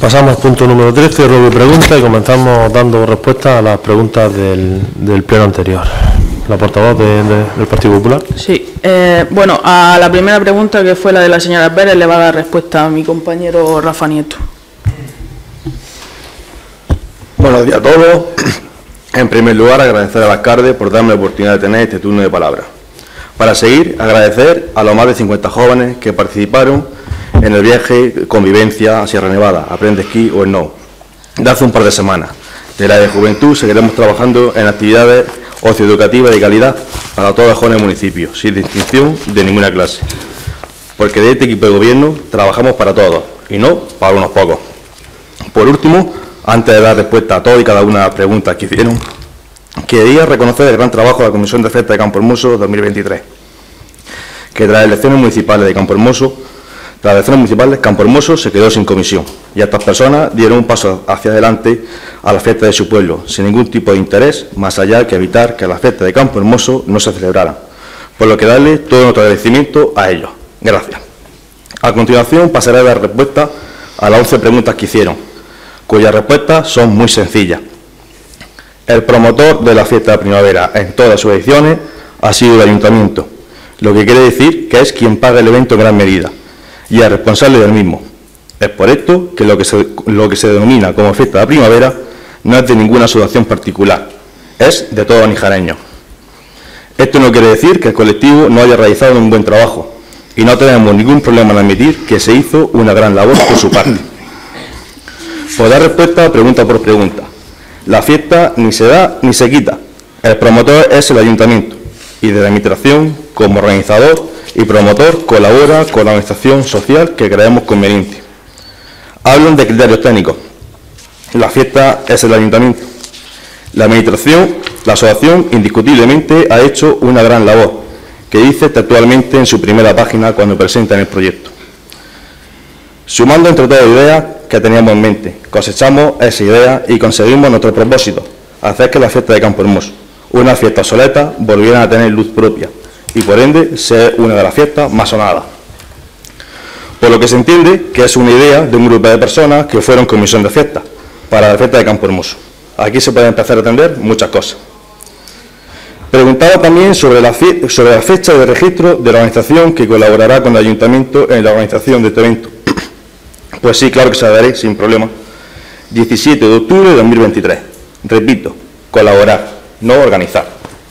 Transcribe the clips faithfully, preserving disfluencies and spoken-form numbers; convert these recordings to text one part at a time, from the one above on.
Pasamos al punto número trece, ruego y pregunta, y comenzamos dando respuesta a las preguntas del, del pleno anterior. La portavoz de, de, del Partido Popular. Sí, eh, bueno, a la primera pregunta, que fue la de la señora Pérez, le va a dar respuesta a mi compañero Rafa Nieto. Buenos días a todos. En primer lugar, agradecer al alcalde por darme la oportunidad de tener este turno de palabra. Para seguir, agradecer a los más de cincuenta jóvenes que participaron en el viaje Convivencia a Sierra Nevada, Aprende Esquí o Snow, de hace un par de semanas. De la de Juventud seguiremos trabajando en actividades socioeducativas de calidad para todos los jóvenes municipios, sin distinción de ninguna clase. Porque de este equipo de gobierno trabajamos para todos y no para unos pocos. Por último, antes de dar respuesta a todas y cada una de las preguntas que hicieron, quería reconocer el gran trabajo de la Comisión de Fiestas de Campo Hermoso dos mil veintitrés, que tras las elecciones municipales de Campo Hermoso, tras las elecciones municipales, Campo Hermoso se quedó sin comisión y estas personas dieron un paso hacia adelante a la fiesta de su pueblo, sin ningún tipo de interés, más allá que evitar que las fiestas de Campo Hermoso no se celebraran, por lo que darle todo nuestro agradecimiento a ellos. Gracias. A continuación pasaré a dar respuesta a las once preguntas que hicieron, cuyas respuestas son muy sencillas. El promotor de la fiesta de primavera en todas sus ediciones ha sido el ayuntamiento, lo que quiere decir que es quien paga el evento en gran medida y es responsable del mismo. Es por esto que lo que se, lo que se denomina como fiesta de primavera no es de ninguna asociación particular, es de todos los nijareños. Esto no quiere decir que el colectivo no haya realizado un buen trabajo y no tenemos ningún problema en admitir que se hizo una gran labor por su parte. Por dar respuesta pregunta por pregunta. La fiesta ni se da ni se quita. El promotor es el ayuntamiento y de la administración, como organizador y promotor, colabora con la organización social que creemos conveniente. Hablan de criterios técnicos. La fiesta es el ayuntamiento. La administración, la asociación, indiscutiblemente ha hecho una gran labor, que dice textualmente en su primera página cuando presentan el proyecto. Sumando entre todas ideas que teníamos en mente, cosechamos esa idea y conseguimos nuestro propósito, hacer que la fiesta de Campo Hermoso, una fiesta obsoleta, volviera a tener luz propia y por ende ser una de las fiestas más sonadas. Por lo que se entiende que es una idea de un grupo de personas que fueron comisión de fiesta para la fiesta de Campo Hermoso. Aquí se pueden empezar a atender muchas cosas. Preguntaba también sobre la, sobre la fecha de registro de la organización que colaborará con el ayuntamiento en la organización de este evento. Pues sí, claro que se la daré, sin problema. diecisiete de octubre de dos mil veintitrés. Repito, colaborar, no organizar.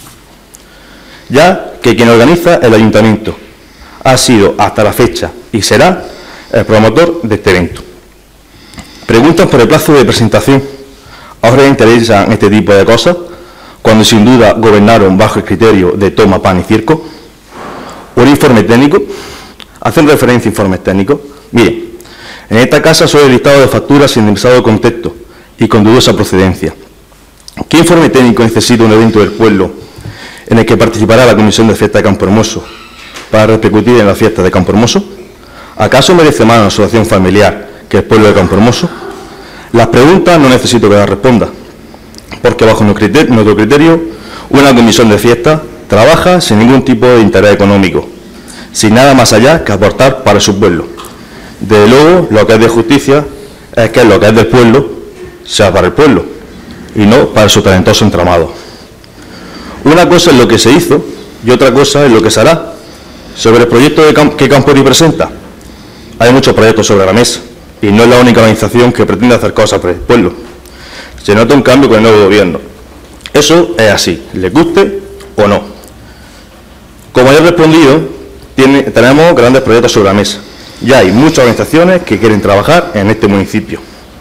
Ya que quien organiza el ayuntamiento ha sido hasta la fecha y será el promotor de este evento. Preguntan por el plazo de presentación. ¿Ahora les interesan este tipo de cosas? Cuando sin duda gobernaron bajo el criterio de toma, pan y circo. ¿Un informe técnico? ¿Hacen referencia a informes técnicos? Miren, en esta casa soy el listado de facturas sin demasiado contexto y con dudosa procedencia. ¿Qué informe técnico necesita un evento del pueblo en el que participará la Comisión de Fiesta de Campo Hermoso para repercutir en la fiesta de Campo Hermoso? ¿Acaso merece más una asociación familiar que el pueblo de Campo Hermoso? Las preguntas no necesito que las responda, porque bajo nuestro criterio, nuestro criterio una comisión de fiesta trabaja sin ningún tipo de interés económico, sin nada más allá que aportar para su pueblo. Desde luego, lo que es de justicia es que lo que es del pueblo sea para el pueblo y no para su talentoso entramado. Una cosa es lo que se hizo y otra cosa es lo que se hará. Sobre el proyecto de Camp que Campori presenta, hay muchos proyectos sobre la mesa y no es la única organización que pretende hacer cosas para el pueblo. Se nota un cambio con el nuevo gobierno. Eso es así, les guste o no. Como ya he respondido, tiene, tenemos grandes proyectos sobre la mesa. Ya hay muchas organizaciones que quieren trabajar en este municipio.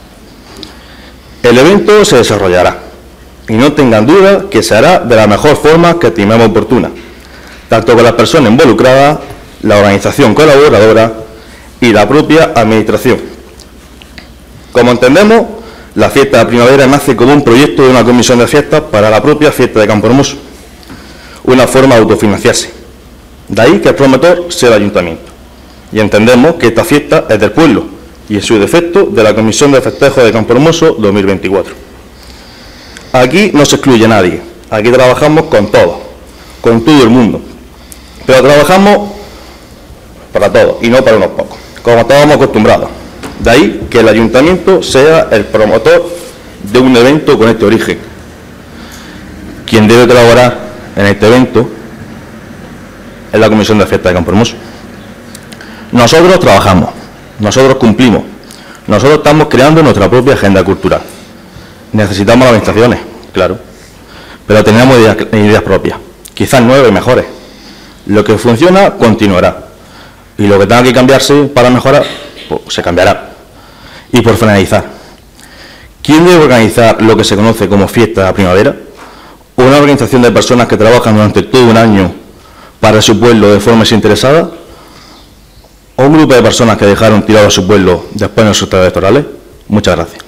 El evento se desarrollará y no tengan duda que se hará de la mejor forma que estimemos oportuna, tanto con las personas involucradas, la organización colaboradora y la propia administración. Como entendemos, la fiesta de primavera nace como un proyecto de una comisión de fiestas para la propia fiesta de Campo Hermoso, una forma de autofinanciarse. De ahí que el promotor sea el ayuntamiento. Y entendemos que esta fiesta es del pueblo y en su defecto de la Comisión de Festejos de Campo Hermoso dos mil veinticuatro. Aquí no se excluye a nadie, aquí trabajamos con todos, con todo el mundo, pero trabajamos para todos y no para unos pocos, como estábamos acostumbrados. De ahí que el ayuntamiento sea el promotor de un evento con este origen. Quien debe colaborar en este evento es la Comisión de Fiestas de Campohermoso. Nosotros trabajamos, nosotros cumplimos, nosotros estamos creando nuestra propia agenda cultural. Necesitamos las administraciones, claro, pero tenemos ideas, ideas propias, quizás nuevas y mejores. Lo que funciona continuará y lo que tenga que cambiarse para mejorar, pues se cambiará. Y por finalizar, ¿quién debe organizar lo que se conoce como fiesta de la primavera? ¿Una organización de personas que trabajan durante todo un año para su pueblo de forma desinteresada? ¿O un grupo de personas que dejaron tirado a su pueblo después de los resultados electorales? Muchas gracias.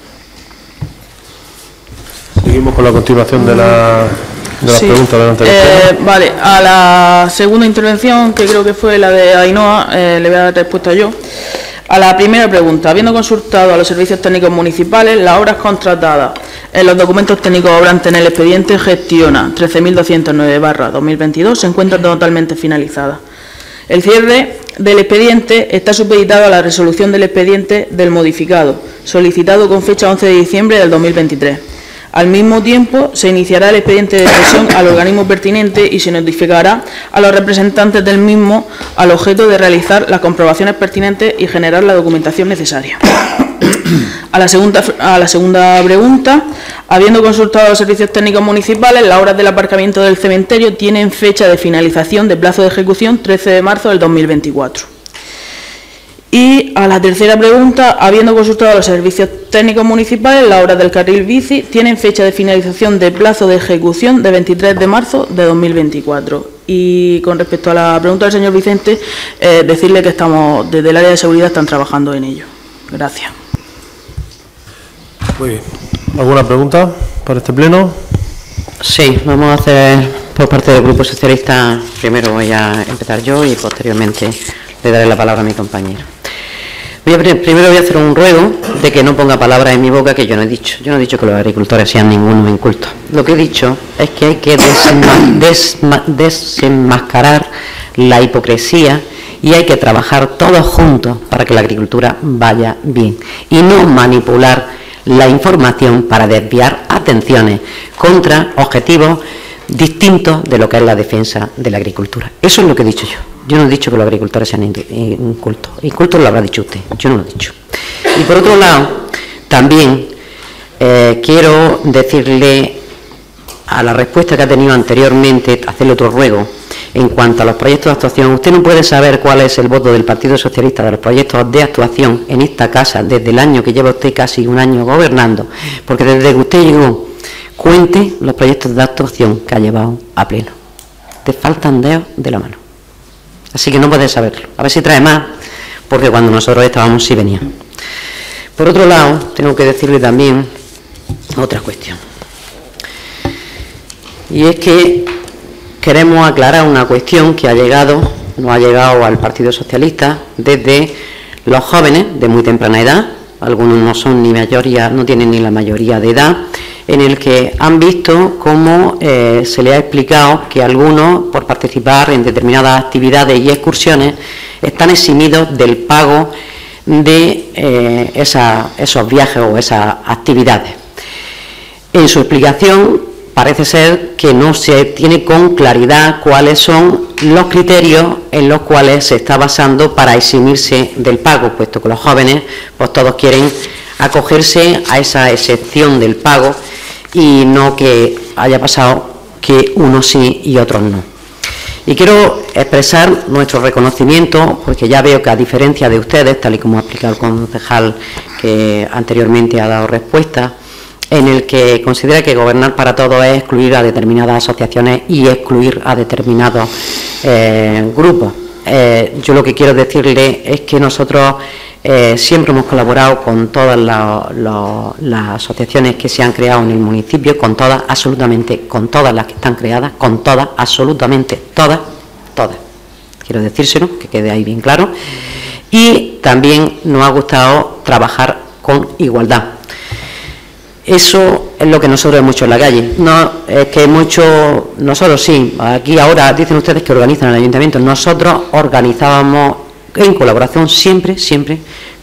Seguimos con la continuación de, la, de las sí. preguntas de anterior. Eh, vale, a la segunda intervención, que creo que fue la de Ainhoa, eh, le voy a dar respuesta yo. A la primera pregunta, habiendo consultado a los servicios técnicos municipales, las obras contratadas en los documentos técnicos obrantes en el expediente gestiona trece mil doscientos nueve barra dos mil veintidós se encuentran totalmente finalizadas. El cierre del expediente está supeditado a la resolución del expediente del modificado, solicitado con fecha once de diciembre del dos mil veintitrés. Al mismo tiempo, se iniciará el expediente de cesión al organismo pertinente y se notificará a los representantes del mismo al objeto de realizar las comprobaciones pertinentes y generar la documentación necesaria. A la segunda, a la segunda pregunta, habiendo consultado a los servicios técnicos municipales, las obras del aparcamiento del cementerio tienen fecha de finalización de plazo de ejecución trece de marzo del dos mil veinticuatro. Y a la tercera pregunta, habiendo consultado a los servicios técnicos municipales, las obras del carril bici tienen fecha de finalización de plazo de ejecución de veintitrés de marzo de dos mil veinticuatro. Y con respecto a la pregunta del señor Vicente, eh, decirle que estamos, desde el área de seguridad, están trabajando en ello. Gracias. Muy bien. ¿Alguna pregunta para este pleno? Sí, vamos a hacer por parte del Grupo Socialista. Primero voy a empezar yo y posteriormente le daré la palabra a mi compañero. Voy a, primero voy a hacer un ruego de que no ponga palabras en mi boca que yo no he dicho. Yo no he dicho que los agricultores sean ningunos incultos. Lo que he dicho es que hay que desenma, desma, desenmascarar la hipocresía y hay que trabajar todos juntos para que la agricultura vaya bien y no manipular la información para desviar atenciones contra objetivos distintos de lo que es la defensa de la agricultura. Eso es lo que he dicho yo. Yo no he dicho que los agricultores sean incultos. Incultos lo habrá dicho usted, yo no lo he dicho. Y por otro lado, también eh, quiero decirle a la respuesta que ha tenido anteriormente, hacerle otro ruego en cuanto a los proyectos de actuación. Usted no puede saber cuál es el voto del Partido Socialista de los proyectos de actuación en esta casa desde el año que lleva usted casi un año gobernando, porque desde que usted llegó, cuente los proyectos de actuación que ha llevado a pleno. Te faltan dedos de la mano. Así que no puedes saberlo. A ver si trae más, porque cuando nosotros estábamos sí venían. Por otro lado, tengo que decirle también otra cuestión. Y es que queremos aclarar una cuestión que ha llegado, no ha llegado al Partido Socialista desde los jóvenes de muy temprana edad, algunos no son ni mayoría, no tienen ni la mayoría de edad, en el que han visto cómo eh, se le ha explicado que algunos, por participar en determinadas actividades y excursiones, están eximidos del pago de eh, esa, esos viajes o esas actividades. En su explicación parece ser que no se tiene con claridad cuáles son los criterios en los cuales se está basando para eximirse del pago, puesto que los jóvenes pues todos quieren acogerse a esa excepción del pago y no que haya pasado que unos sí y otros no. Y quiero expresar nuestro reconocimiento, porque ya veo que a diferencia de ustedes, tal y como ha explicado el concejal que anteriormente ha dado respuesta, en el que considera que gobernar para todos es excluir a determinadas asociaciones y excluir a determinados eh, grupos. Eh, yo lo que quiero decirle es que nosotros eh, siempre hemos colaborado con todas la, la, las asociaciones que se han creado en el municipio, con todas, absolutamente, con todas las que están creadas, con todas, absolutamente todas, todas. Quiero decírselo, que quede ahí bien claro. Y también nos ha gustado trabajar con igualdad. Eso es lo que nosotros hemos hecho en la calle. No es que hemos hecho, nosotros sí, aquí ahora dicen ustedes que organizan el ayuntamiento, nosotros organizábamos en colaboración siempre, siempre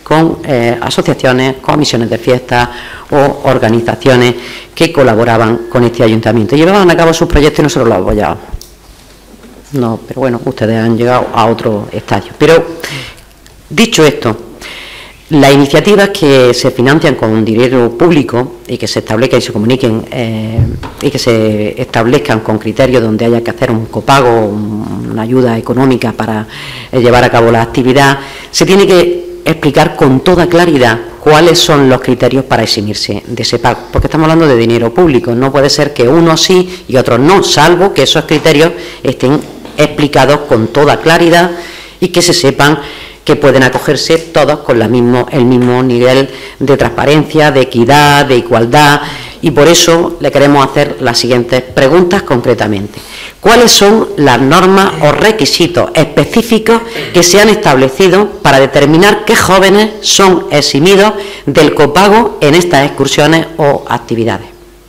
con eh, asociaciones, comisiones de fiestas o organizaciones que colaboraban con este ayuntamiento. Llevaban a cabo sus proyectos y nosotros los apoyábamos. No, pero bueno, ustedes han llegado a otro estadio. Pero, dicho esto, las iniciativas que se financian con dinero público y que se establezcan y se comuniquen eh, y que se establezcan con criterios donde haya que hacer un copago, una ayuda económica para eh, llevar a cabo la actividad, se tiene que explicar con toda claridad cuáles son los criterios para eximirse de ese pago, porque estamos hablando de dinero público. No puede ser que unos sí y otros no, salvo que esos criterios estén explicados con toda claridad y que se sepan que pueden acogerse todos con la mismo, el mismo nivel de transparencia, de equidad, de igualdad, y por eso le queremos hacer las siguientes preguntas concretamente. ¿Cuáles son las normas o requisitos específicos que se han establecido para determinar qué jóvenes son eximidos del copago en estas excursiones o actividades?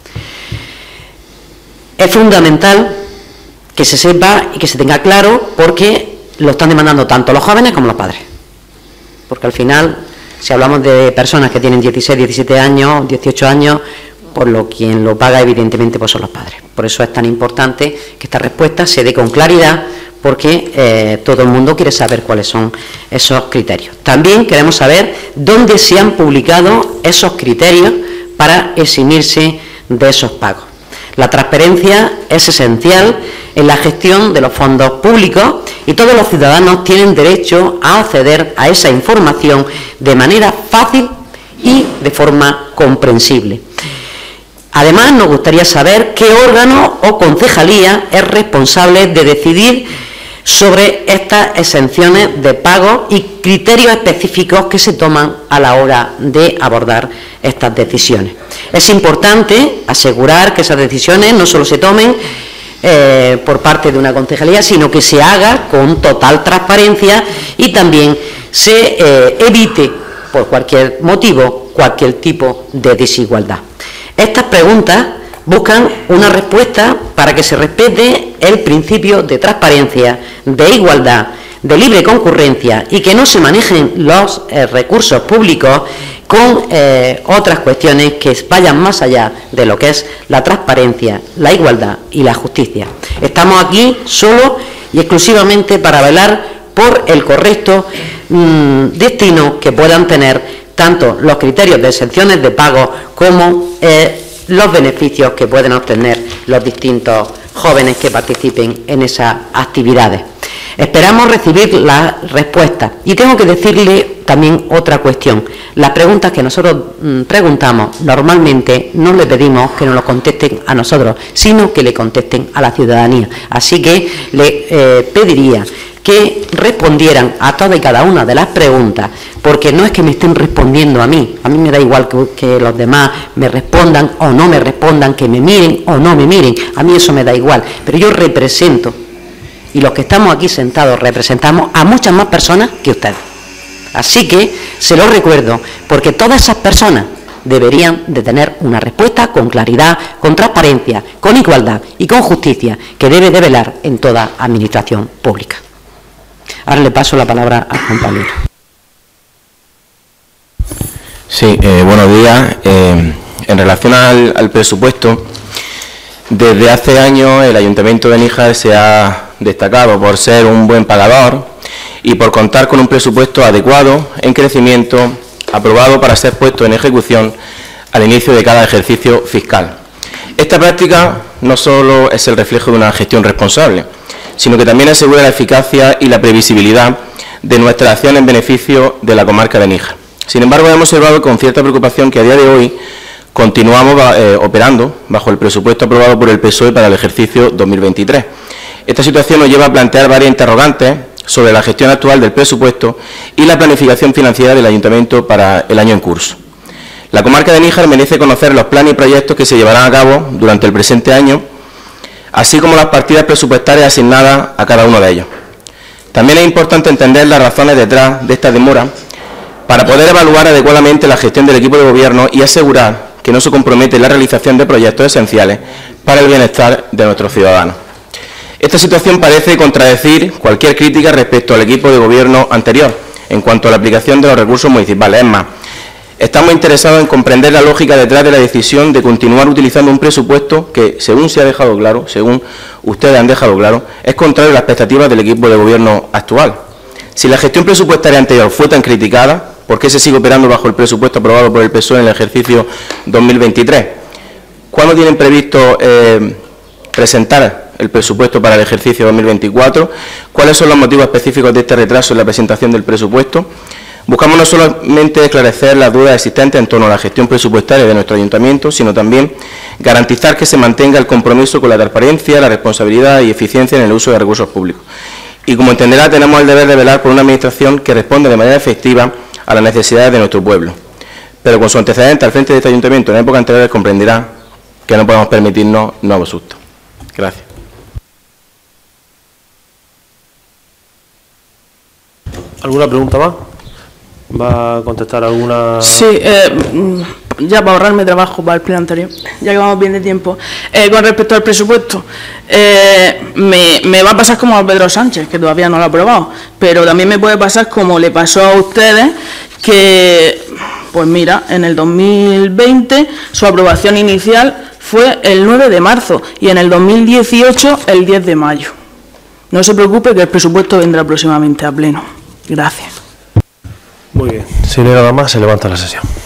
Es fundamental que se sepa y que se tenga claro, porque lo están demandando tanto los jóvenes como los padres. Porque al final, si hablamos de personas que tienen dieciséis, diecisiete años, dieciocho años, por lo quien lo paga evidentemente pues son los padres. Por eso es tan importante que esta respuesta se dé con claridad, porque eh, todo el mundo quiere saber cuáles son esos criterios. También queremos saber dónde se han publicado esos criterios para eximirse de esos pagos. La transparencia es esencial en la gestión de los fondos públicos y todos los ciudadanos tienen derecho a acceder a esa información de manera fácil y de forma comprensible. Además, nos gustaría saber qué órgano o concejalía es responsable de decidir sobre estas exenciones de pago y criterios específicos que se toman a la hora de abordar estas decisiones. Es importante asegurar que esas decisiones no solo se tomen eh, por parte de una concejalía, sino que se haga con total transparencia y también se eh, evite, por cualquier motivo, cualquier tipo de desigualdad. Estas preguntas buscan una respuesta para que se respete el principio de transparencia, de igualdad, de libre concurrencia y que no se manejen los eh, recursos públicos con eh, otras cuestiones que vayan más allá de lo que es la transparencia, la igualdad y la justicia. Estamos aquí solo y exclusivamente para velar por el correcto mmm, destino que puedan tener tanto los criterios de exenciones de pago como eh, los beneficios que pueden obtener los distintos jóvenes que participen en esas actividades. Esperamos recibir las respuestas y tengo que decirle también otra cuestión. Las preguntas que nosotros mmm, preguntamos normalmente no le pedimos que nos lo contesten a nosotros, sino que le contesten a la ciudadanía. Así que le eh, pediría que respondieran a todas y cada una de las preguntas, porque no es que me estén respondiendo a mí, a mí me da igual que, que los demás me respondan o no me respondan, que me miren o no me miren, a mí eso me da igual, pero yo represento, y los que estamos aquí sentados representamos a muchas más personas que ustedes. Así que se lo recuerdo, porque todas esas personas deberían de tener una respuesta con claridad, con transparencia, con igualdad y con justicia, que debe de velar en toda administración pública. Ahora le paso la palabra al compañero. Sí, eh, buenos días. Eh, en relación al, al presupuesto, desde hace años el Ayuntamiento de Níjar se ha destacado por ser un buen pagador y por contar con un presupuesto adecuado, en crecimiento, aprobado para ser puesto en ejecución al inicio de cada ejercicio fiscal. Esta práctica no solo es el reflejo de una gestión responsable, sino que también asegura la eficacia y la previsibilidad de nuestra acción en beneficio de la comarca de Níjar. Sin embargo, hemos observado con cierta preocupación que a día de hoy continuamos eh, operando bajo el presupuesto aprobado por el P S O E para el ejercicio dos mil veintitrés. Esta situación nos lleva a plantear varias interrogantes sobre la gestión actual del presupuesto y la planificación financiera del Ayuntamiento para el año en curso. La comarca de Níjar merece conocer los planes y proyectos que se llevarán a cabo durante el presente año, así como las partidas presupuestarias asignadas a cada uno de ellos. También es importante entender las razones detrás de esta demora para poder evaluar adecuadamente la gestión del equipo de gobierno y asegurar que no se compromete la realización de proyectos esenciales para el bienestar de nuestros ciudadanos. Esta situación parece contradecir cualquier crítica respecto al equipo de gobierno anterior, en cuanto a la aplicación de los recursos municipales. Es más, estamos interesados en comprender la lógica detrás de la decisión de continuar utilizando un presupuesto que, según se ha dejado claro, según ustedes han dejado claro, es contrario a las expectativas del equipo de gobierno actual. Si la gestión presupuestaria anterior fue tan criticada, ¿por qué se sigue operando bajo el presupuesto aprobado por el P S O E en el ejercicio dos mil veintitrés? ¿Cuándo tienen previsto eh, presentar el presupuesto para el ejercicio dos mil veinticuatro? ¿Cuáles son los motivos específicos de este retraso en la presentación del presupuesto? Buscamos no solamente esclarecer las dudas existentes en torno a la gestión presupuestaria de nuestro ayuntamiento, sino también garantizar que se mantenga el compromiso con la transparencia, la responsabilidad y eficiencia en el uso de recursos públicos. Y como entenderá, tenemos el deber de velar por una administración que responde de manera efectiva a las necesidades de nuestro pueblo. Pero con su antecedente al frente de este ayuntamiento en época anterior comprenderá que no podemos permitirnos nuevos sustos. Gracias. ¿Alguna pregunta más? ¿Va a contestar alguna...? Sí, eh, ya para ahorrarme trabajo para el pleno anterior, ya que vamos bien de tiempo. Eh, con respecto al presupuesto, eh, me, me va a pasar como a Pedro Sánchez, que todavía no lo ha aprobado, pero también me puede pasar como le pasó a ustedes, que, pues mira, en el dos mil veinte su aprobación inicial fue el nueve de marzo y en el dos mil dieciocho el diez de mayo. No se preocupe que el presupuesto vendrá próximamente a pleno. Gracias. Muy bien. Si no hay nada más, se levanta la sesión.